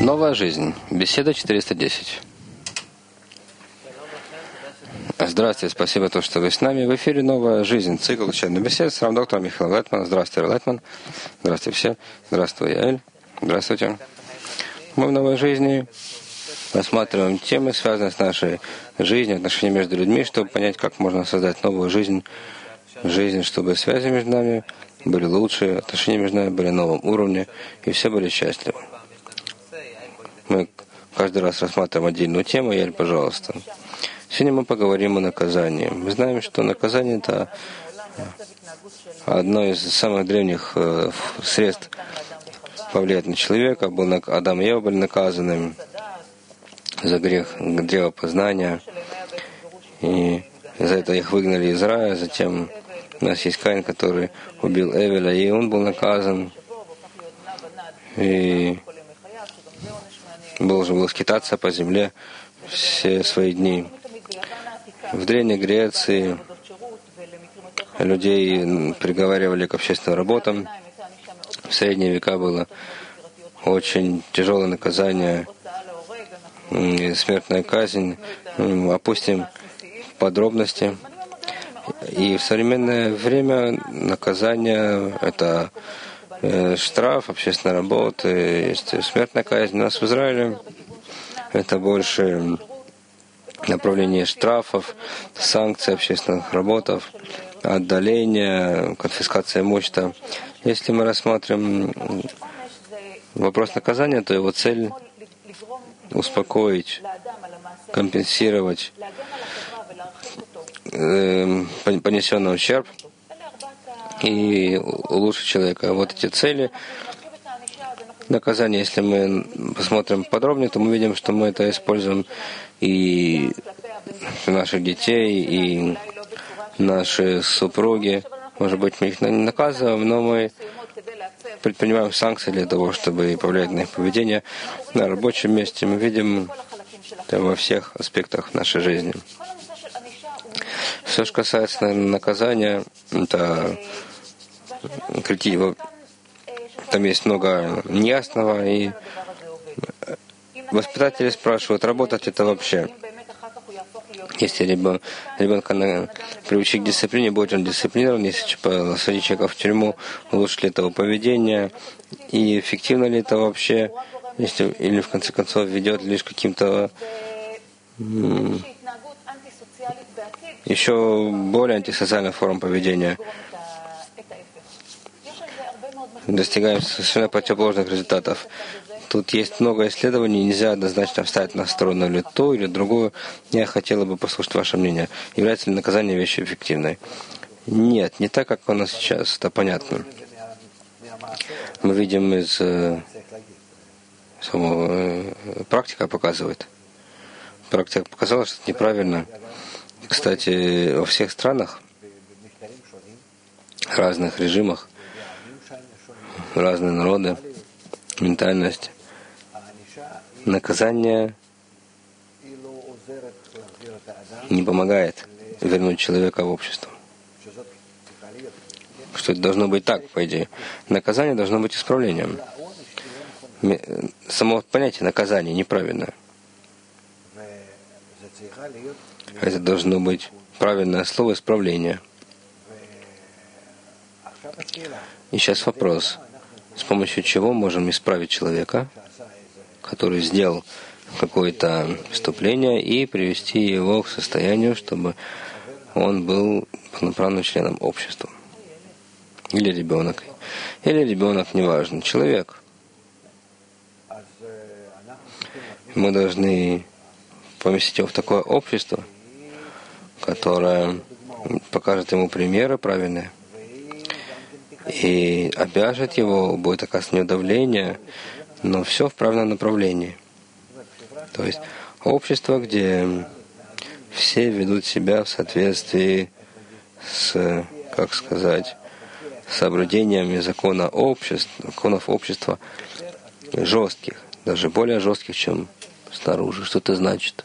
Новая жизнь. Беседа 410. Здравствуйте, спасибо, то, что вы с нами. В эфире «Новая жизнь», цикл учебных бесед с доктором Михаилом Лайтманом. Здравствуйте, Лайтман. Здравствуйте все. Здравствуй, Яэль. Здравствуйте. Мы в «Новой жизни» рассматриваем темы, связанные с нашей жизнью, отношениями между людьми, чтобы понять, как можно создать новую жизнь, чтобы связи между нами были лучше, отношения между нами были на новом уровне, и все были счастливы. Мы каждый раз рассматриваем отдельную тему. Яэль, пожалуйста. Сегодня мы поговорим о наказании. Мы знаем, что наказание — это одно из самых древних средств повлиять на человека. Адам и Ева были наказаны за грех древа познания, и за это их выгнали из рая. Затем у нас есть Каин, который убил Эвеля, и он был наказан, и должен был скитаться по земле все свои дни. В Древней Греции людей приговаривали к общественным работам. В средние века было очень тяжелое наказание, смертная казнь. Опустим подробности. И в современное время наказание — это штраф, общественная работа, есть смертная казнь. У нас в Израиле это больше направление штрафов, санкций, общественных работов, отдаления, конфискация имущества. Если мы рассмотрим вопрос наказания, то его цель — успокоить, компенсировать понесенный ущерб и улучшить человека. Вот эти цели наказания, если мы посмотрим подробнее, то мы видим, что мы это используем и наших детей, и наши супруги. Может быть, мы их не наказываем, но мы предпринимаем санкции для того, чтобы повлиять на их поведение. На рабочем месте мы видим это во всех аспектах нашей жизни. Все, что касается наказания, это там есть много неясного, и воспитатели спрашивают, работать это вообще. Если ребенка приучить к дисциплине, будет он дисциплинирован. Если посадить человека в тюрьму, улучшит ли это его поведение, и эффективно ли это вообще, или в конце концов ведет лишь к каким-то еще более антисоциальным формам поведения. Достигаем совершенно противоположных результатов. Тут есть много исследований, нельзя однозначно встать на сторону или ту, или другую. Я хотела бы послушать ваше мнение. Является ли наказание вещью эффективной? Нет, не так, как у нас сейчас, это понятно. Мы видим из практика показывает. Практика показала, что это неправильно. Кстати, во всех странах, разных режимах, разные народы, ментальность, наказание не помогает вернуть человека в общество. Что это должно быть так, по идее. Наказание должно быть исправлением. Само понятие наказания неправильное. Это должно быть правильное слово исправление. И сейчас вопрос. С помощью чего можем исправить человека, который сделал какое-то преступление, и привести его к состоянию, чтобы он был полноправным членом общества? Или ребенок. Или ребенок, неважно, человек. Мы должны поместить его в такое общество, которое покажет ему примеры правильные и обяжет его, будет оказывать давление, но все в правильном направлении. То есть общество, где все ведут себя в соответствии с, как сказать, соблюдениями законов общества, жестких, даже более жестких, чем снаружи. Что это значит?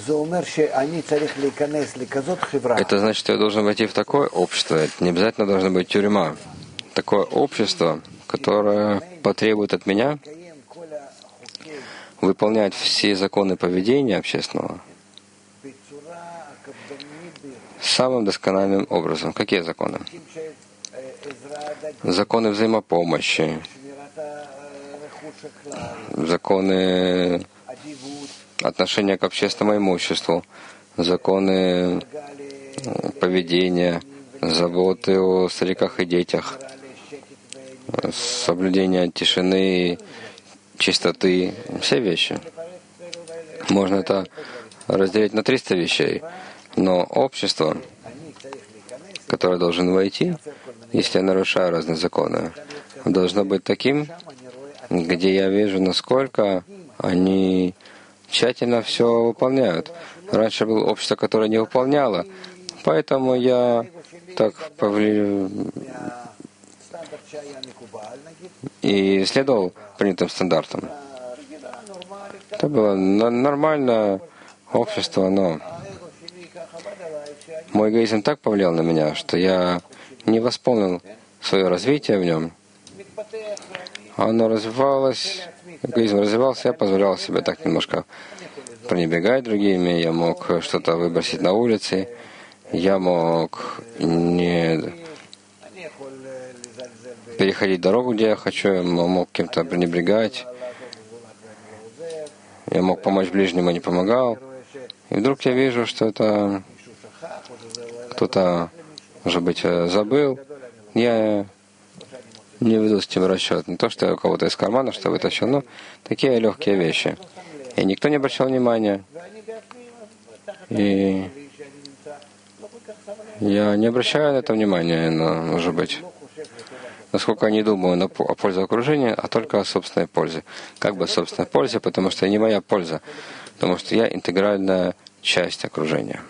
Это значит, что я должен войти в такое общество. Это не обязательно должна быть тюрьма. Такое общество, которое потребует от меня выполнять все законы поведения общественного самым доскональным образом. Какие законы? Законы взаимопомощи, законы отношения к общественному имуществу, законы поведения, заботы о стариках и детях, соблюдение тишины, чистоты, все вещи. Можно это разделить на 300 вещей, но общество, которое должен войти, если я нарушаю разные законы, должно быть таким, где я вижу, насколько они тщательно все выполняют. Раньше было общество, которое не выполняло, поэтому я так и следовал принятым стандартам. Это было нормальное общество, но мой эгоизм так повлиял на меня, что я не восполнил свое развитие в нем. Оно развивалось, эгоизм развивался, я позволял себе так немножко пренебрегать другими, я мог что-то выбросить на улице, я мог не переходить дорогу, где я хочу, я мог кем-то пренебрегать, я мог помочь ближнему, не помогал. И вдруг я вижу, что это кто-то, может быть, забыл. Я не веду с этим расчет. Не то, что я у кого-то из кармана что вытащил, но такие легкие вещи. И никто не обращал внимания. И я не обращаю на это внимания, но, может быть, насколько я не думаю о пользе окружения, а только о собственной пользе. Как бы о собственной пользе, потому что не моя польза, потому что я интегральная часть окружения.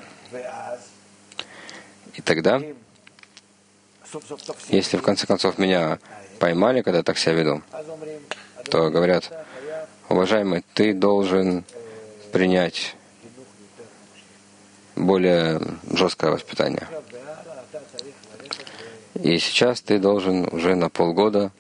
И тогда, если в конце концов меня поймали, когда я так себя веду, то говорят: уважаемый, ты должен принять более жесткое воспитание. И сейчас ты должен уже на полгода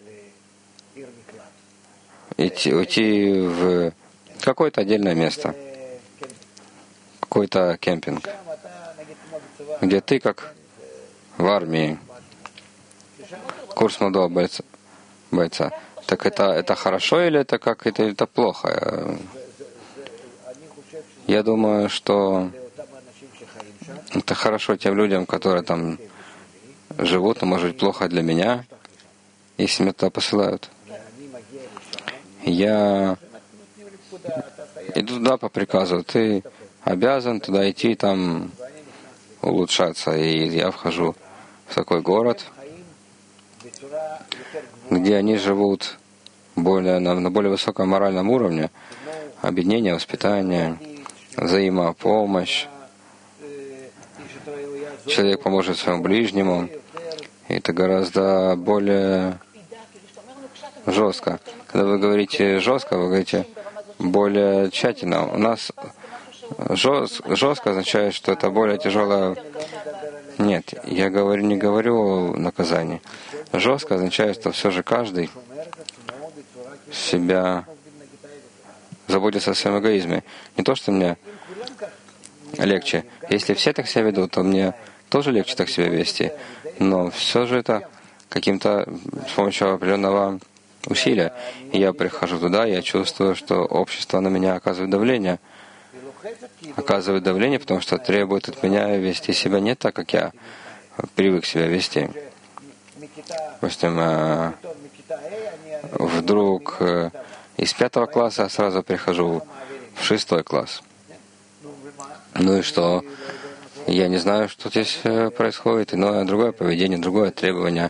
уйти в какое-то отдельное место, какой-то кемпинг, где ты как в армии, курс молодого бойца. Так это хорошо или это как это плохо? Я думаю, что это хорошо тем людям, которые там живут, но может быть плохо для меня, если меня туда посылают. Я иду туда по приказу. Ты обязан туда идти, там улучшаться. И я вхожу в такой город, где они живут на более высоком моральном уровне, объединение, воспитание, взаимопомощь. Человек поможет своему ближнему. И это гораздо более жестко. Когда вы говорите жестко, вы говорите более тщательно. У нас жестко означает, что это более тяжелое. Нет, я не говорю о наказании. Жестко означает, что все же каждый себя заботится о своем эгоизме. Не то, что мне легче. Если все так себя ведут, то мне тоже легче так себя вести. Но все же это каким-то с помощью определенного усилия. И я прихожу туда, я чувствую, что общество на меня оказывает давление. Оказывает давление, потому что требует от меня вести себя не так, как я привык себя вести. Допустим, вдруг из 5 класса сразу прихожу в 6 класс. Ну и что? Я не знаю, что здесь происходит, но другое поведение, другое требование.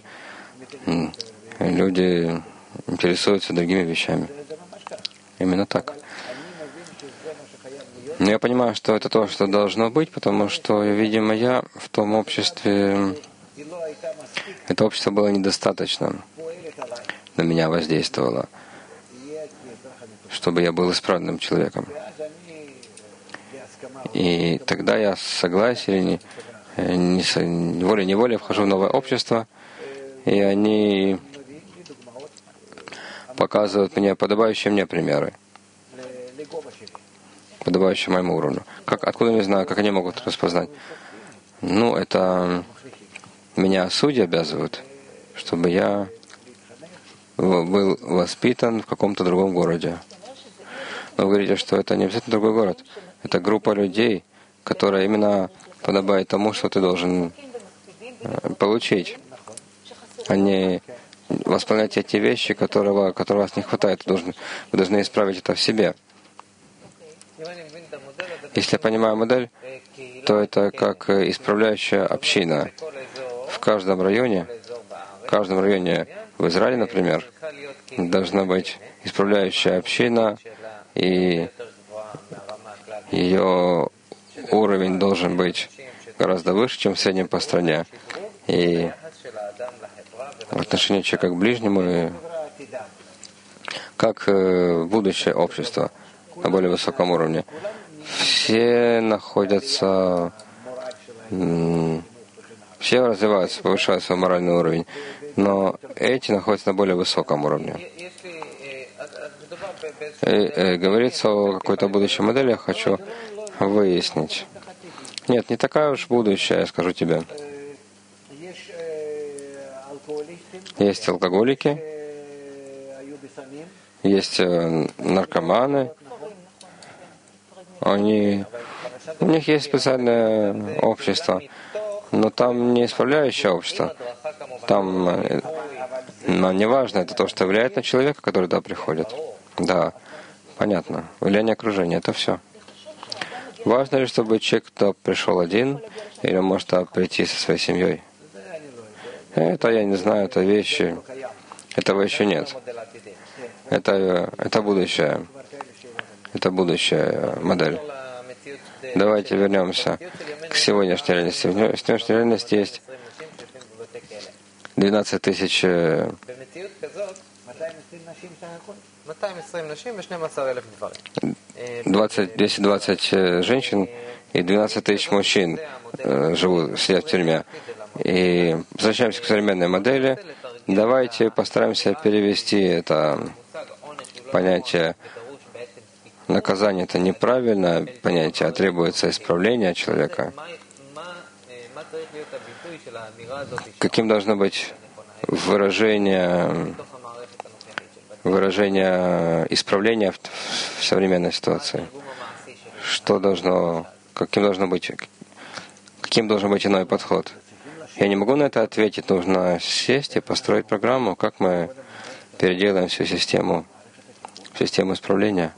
Люди интересуются другими вещами. Именно так. Но я понимаю, что это то, что должно быть, потому что, видимо, я в том обществе, это общество было недостаточно, на меня воздействовало, чтобы я был исправным человеком. И тогда я с согласия волей-неволей вхожу в новое общество, и они показывают мне подобающие мне примеры, подобающие моему уровню. Откуда я знаю, как они могут распознать? Ну, это меня судьи обязывают, чтобы я был воспитан в каком-то другом городе. Но вы говорите, что это не обязательно другой город. Это группа людей, которая именно подобает тому, что ты должен получить, а не восполнять эти вещи, которого вас не хватает. Вы должны исправить это в себе. Если я понимаю модель, то это как исправляющая община. В каждом районе в Израиле, например, должна быть исправляющая община, и ее уровень должен быть гораздо выше, чем в среднем по стране. И в отношении человека к ближнему, и как будущее общество на более высоком уровне. Все находятся, все развиваются, повышают свой моральный уровень, но эти находятся на более высоком уровне. И, говорится о какой-то будущей модели, я хочу выяснить. Нет, не такая уж будущая, я скажу тебе. Есть алкоголики, есть наркоманы. У них есть специальное общество, но там не исправляющее общество. Там не важно, это то, что влияет на человека, который туда приходит. Да, понятно. Влияние окружения — это все. Важно ли, чтобы человек туда пришел один, или может прийти со своей семьей? Это я не знаю, это вещи. Этого еще нет. Это будущее. Это будущая модель. Давайте вернемся к сегодняшней реальности. В сегодняшней реальности есть 12 тысяч 220 женщин и 12 тысяч мужчин сидят в тюрьме. И возвращаемся к современной модели. Давайте постараемся перевести это понятие. Наказание — это неправильное понятие, а требуется исправление человека. Каким должно быть выражение исправления в современной ситуации? Каким должен быть иной подход? Я не могу на это ответить. Нужно сесть и построить программу, как мы переделаем всю систему исправления.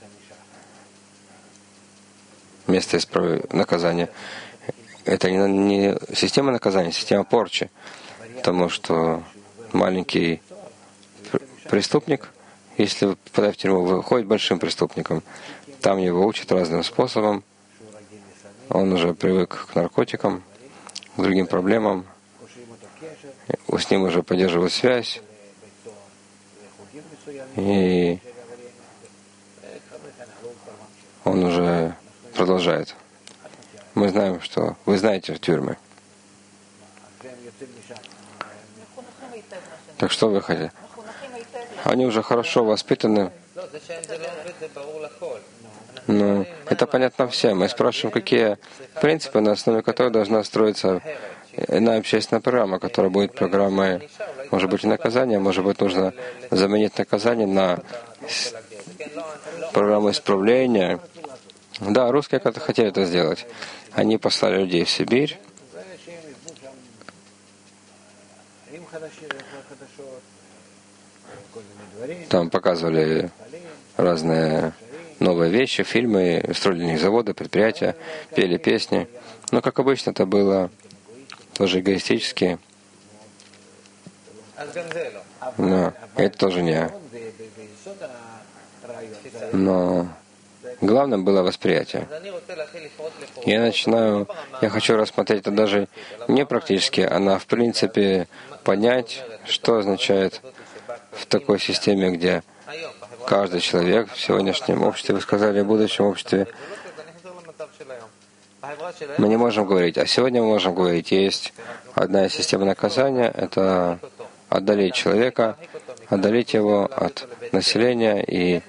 Место наказания. Это не система наказания, система порчи. Потому что маленький преступник, если попадает в тюрьму, выходит большим преступником. Там его учат разным способом. Он уже привык к наркотикам, к другим проблемам. С ним уже поддерживают связь. И он уже продолжает. Мы знаем, что вы знаете тюрьмы. Так что вы хотите? Они уже хорошо воспитаны. Но это понятно всем. Мы спрашиваем, какие принципы, на основе которых должна строиться иная общественная программа, которая будет программой, может быть, и наказания, может быть, нужно заменить наказание на программу исправления. Да, русские как-то хотели это сделать. Они послали людей в Сибирь. Там показывали разные новые вещи, фильмы, строили для них заводы, предприятия, пели песни. Но, как обычно, это было тоже эгоистически. Но это тоже не. Но главным было восприятие. Я хочу рассмотреть это даже не практически, а в принципе понять, что означает в такой системе, где каждый человек в сегодняшнем обществе, вы сказали, в будущем обществе, Мы не можем говорить, а сегодня мы можем говорить, есть одна система наказания, это отдалить человека, отдалить его от населения и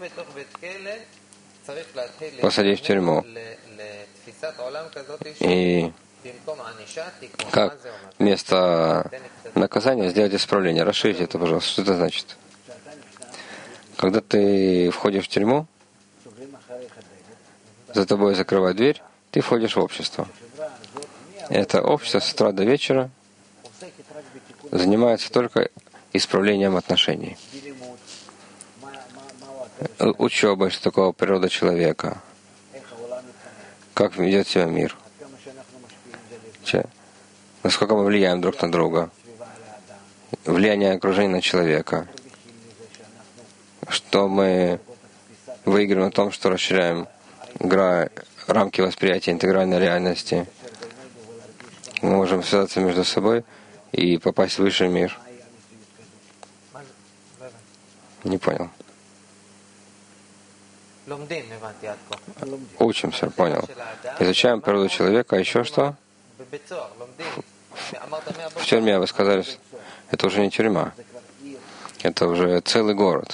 посадить в тюрьму. И как вместо наказания сделать исправление? Расширите это, пожалуйста. Что это значит? Когда ты входишь в тюрьму, за тобой закрывают дверь, ты входишь в общество. Это общество с утра до вечера занимается только исправлением отношений. Учеба, что такое природа человека, как ведет себя мир, насколько мы влияем друг на друга, влияние окружения на человека, что мы выиграем на том, что расширяем рамки восприятия интегральной реальности. Мы можем связаться между собой и попасть в высший мир. Не понял. Учимся, понял. Изучаем природу человека, а еще что? В тюрьме, вы сказали, это уже не тюрьма. Это уже целый город.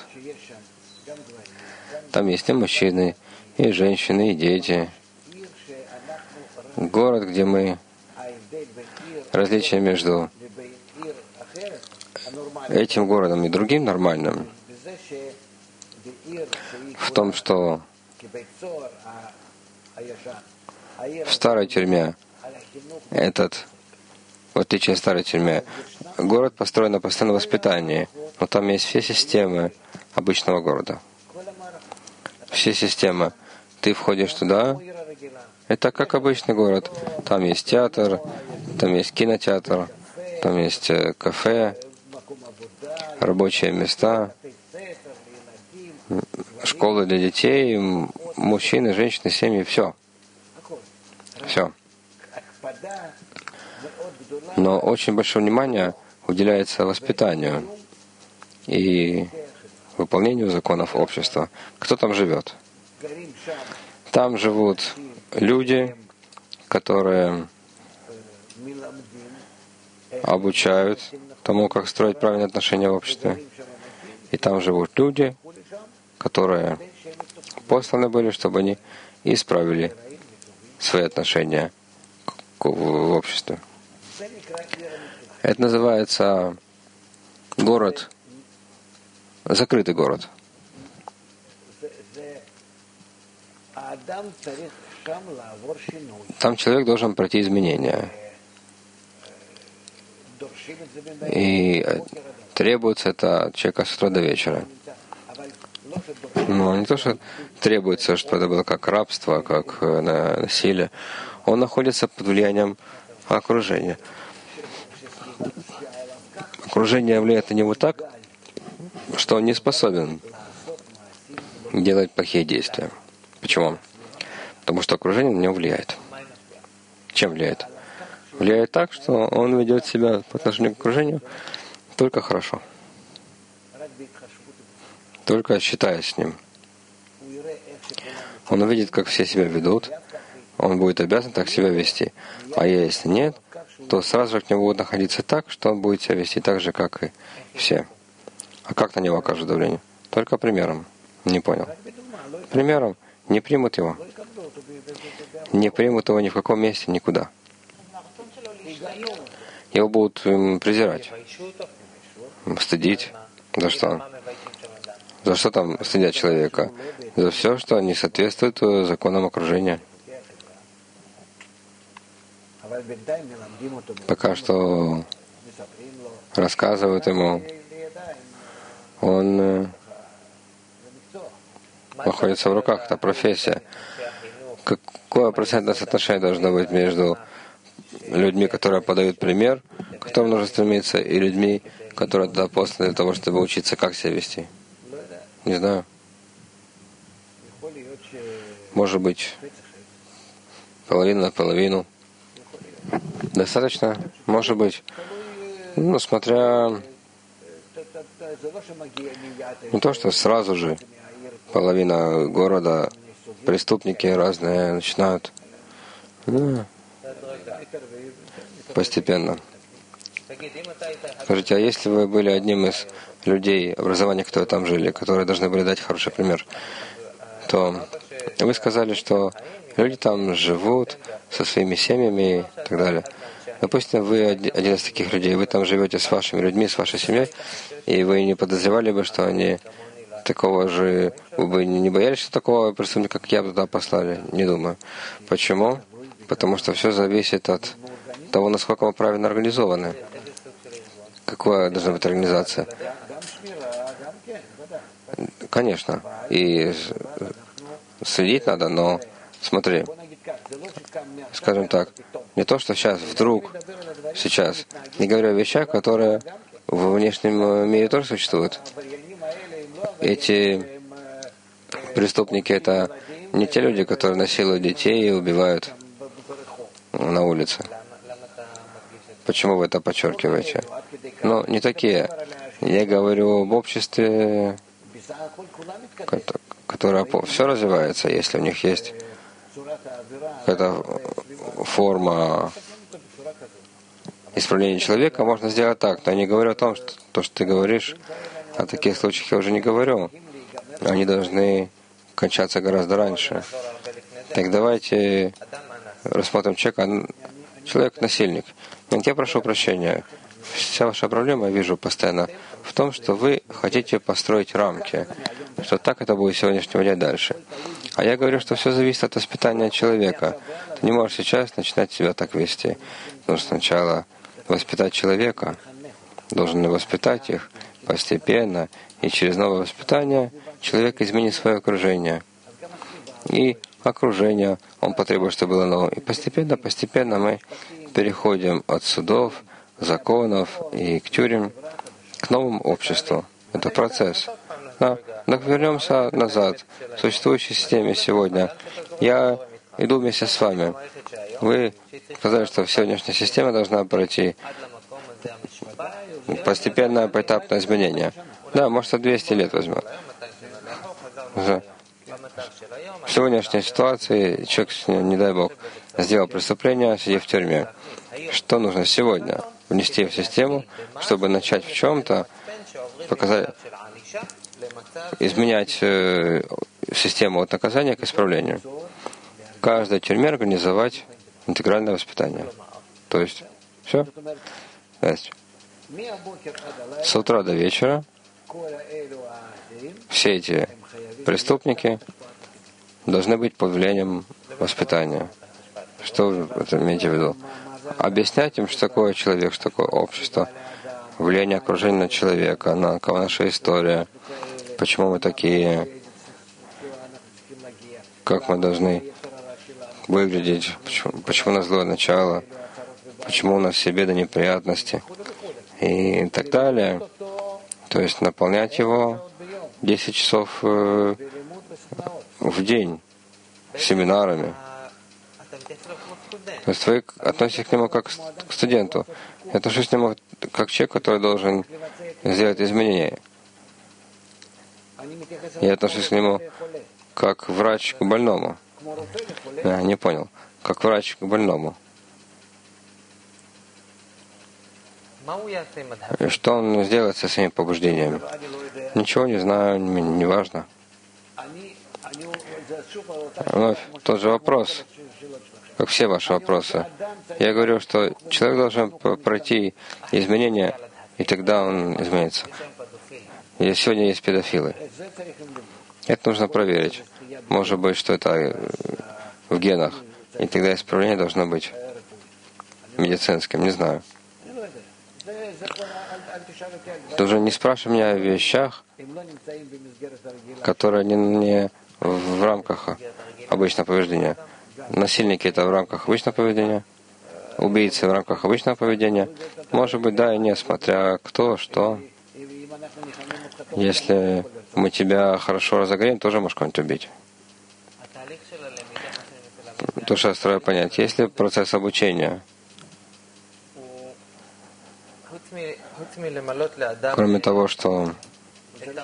Там есть и мужчины, и женщины, и дети. Город, где мы... Различие между этим городом и другим нормальным в том, что в старой тюрьме в отличие от старой тюрьмы, город построен на постоянном воспитании, но там есть все системы обычного города. Все системы. Ты входишь туда, это как обычный город. Там есть театр, там есть кинотеатр, там есть кафе, рабочие места, школы для детей, мужчины, женщины, семьи, все. Все. Но очень большое внимание уделяется воспитанию и выполнению законов общества. Кто там живет? Там живут люди, которые обучают тому, как строить правильные отношения в обществе. И там живут люди, которые посланы были, чтобы они исправили свои отношения в обществе. Это называется город, закрытый город. Там человек должен пройти изменения. И требуется это от человека с утра до вечера. Но не то, что требуется, чтобы это было как рабство, как насилие. Он находится под влиянием окружения. Окружение влияет на него так, что он не способен делать плохие действия. Почему? Потому что окружение на него влияет. Чем влияет? Влияет так, что он ведет себя по отношению к окружению только хорошо. Только считаясь с ним. Он увидит, как все себя ведут, он будет обязан так себя вести. А если нет, то сразу же к нему будут находиться так, что он будет себя вести так же, как и все. А как на него окажут давление? Только примером. Не понял. Примером не примут его. Не примут его ни в каком месте, никуда. Его будут презирать, стыдить. За что? За что там стыдят человека? За все, что не соответствует законам окружения. Пока что рассказывают ему, он находится в руках, это профессия. Какое процентное соотношение должно быть между людьми, которые подают пример, к которым нужно стремиться, и людьми, которые туда посланы для того, чтобы учиться, как себя вести? Не знаю. Может быть, половина на половину. Достаточно? Может быть. Ну, смотря... Не то, что сразу же половина города, преступники разные начинают Ну, постепенно. Скажите, а если вы были одним из людей образования, которые там жили, которые должны были дать хороший пример, то вы сказали, что люди там живут со своими семьями и так далее. Допустим, вы один из таких людей, вы там живете с вашими людьми, с вашей семьей, и вы не подозревали бы, что они такого же, вы бы не боялись, что такого преступника, как я, туда послали? Не думаю. Почему? Потому что все зависит от того, насколько мы правильно организованы. Какая должна быть организация? Конечно. И следить надо, но смотри, скажем так, не то, что сейчас, вдруг, сейчас, не говорю о вещах, которые в внешнем мире тоже существуют. Эти преступники — это не те люди, которые насилуют детей и убивают на улице. Почему вы это подчеркиваете? Ну, не такие. Я говорю об обществе, которое все развивается, если у них есть какая-то форма исправления человека, можно сделать так. Но я не говорю о том, что то, что ты говоришь, о таких случаях я уже не говорю. Они должны кончаться гораздо раньше. Так давайте рассмотрим человека. Человек насильник. Нет, я прошу прощения. Вся ваша проблема, я вижу постоянно, в том, что вы хотите построить рамки, что так это будет с сегодняшнего дня дальше. А я говорю, что все зависит от воспитания человека. Ты не можешь сейчас начинать себя так вести. Нужно сначала воспитать человека, должен воспитать их постепенно, и через новое воспитание человек изменит свое окружение. И окружение он потребует, чтобы было новое. И постепенно мы переходим от судов, законов и к тюрьмам к новому обществу. Это процесс. Но вернемся назад к существующей системе сегодня. Я иду вместе с вами. Вы сказали, что сегодняшняя система должна пройти постепенное, поэтапное изменение. Да, может, это 200 лет возьмет. В сегодняшней ситуации человек, не дай Бог, сделал преступление, сидя в тюрьме. Что нужно сегодня? Внести в систему, чтобы начать в чем-то, показать, изменять систему от наказания к исправлению. В каждой тюрьме организовать интегральное воспитание. То есть, все. С утра до вечера все эти преступники должны быть под влиянием воспитания. Что вы это имеете в виду? Объяснять им, что такое человек, что такое общество, влияние окружения на человека, на наша история, почему мы такие, как мы должны выглядеть, почему у нас злое начало, почему у нас все беды, неприятности и так далее. То есть наполнять его 10 часов в день семинарами. То есть вы относитесь к нему как к студенту. Я отношусь к нему как человек, который должен сделать изменения. Я отношусь к нему как врач к больному. Я не понял. Как врач к больному. И что он сделает со своими побуждениями? Ничего не знаю, не важно. Вновь тот же вопрос, как все ваши вопросы. Я говорю, что человек должен пройти изменения, и тогда он изменится. И сегодня есть педофилы. Это нужно проверить. Может быть, что это в генах. И тогда исправление должно быть медицинским. Не знаю. Ты уже не спрашивай меня о вещах, которые не в рамках обычного поведения. Насильники — это в рамках обычного поведения. Убийцы в рамках обычного поведения. Может быть, да и нет, смотря кто, что. Если мы тебя хорошо разогреем, тоже можешь кого-нибудь убить. То, что я стараюсь понять. Если процесс обучения, кроме того, что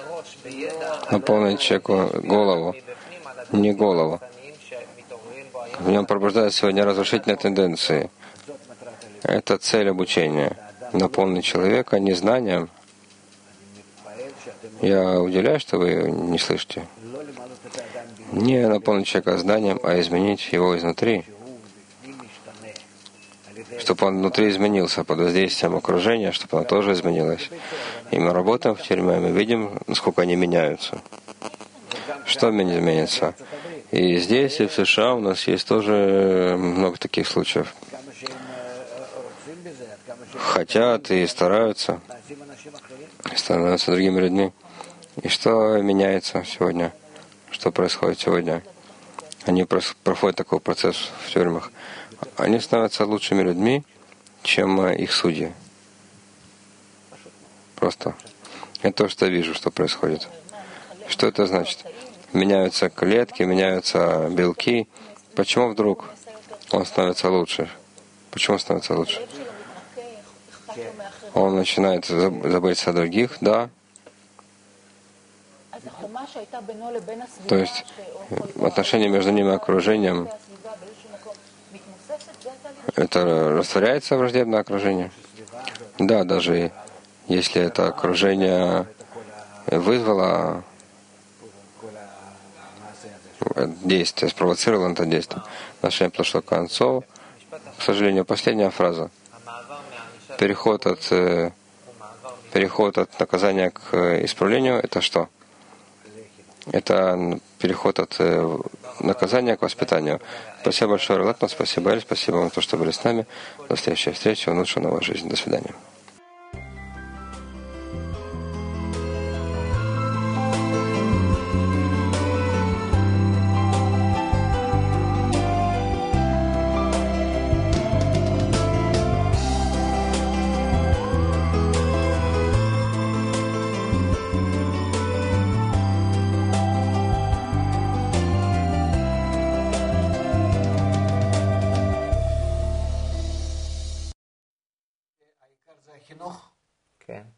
наполнить человеку голову, не голову, В нем пробуждаются сегодня разрушительные тенденции. Это цель обучения. Наполнить человека незнанием. Я удивляюсь, что вы не слышите. Не наполнить человека знанием, а изменить его изнутри. Чтобы он внутри изменился под воздействием окружения, чтобы оно тоже изменилось. И мы работаем в тюрьме, мы видим, насколько они меняются. Что изменится? И здесь, и в США у нас есть тоже много таких случаев. Хотят и стараются, становятся другими людьми. И что меняется сегодня? Что происходит сегодня? Они проходят такой процесс в тюрьмах. Они становятся лучшими людьми, чем их судьи. Просто. Это то, что я вижу, что происходит. Что это значит? Меняются клетки, меняются белки. Почему вдруг он становится лучше? Почему становится лучше? Он начинает заботиться о других, да. То есть отношения между ними и окружением, это растворяется враждебное окружение? Да, даже если это окружение вызвало действие, спровоцировало это действие. Отношение подошло к концу. К сожалению, последняя фраза. Переход от наказания к исправлению — это что? Это переход от наказания к воспитанию. Спасибо большое, Релатман, спасибо, Эль, спасибо вам за то, что были с нами. До следующей встречи, улучшенной новой жизни. До свидания. כן.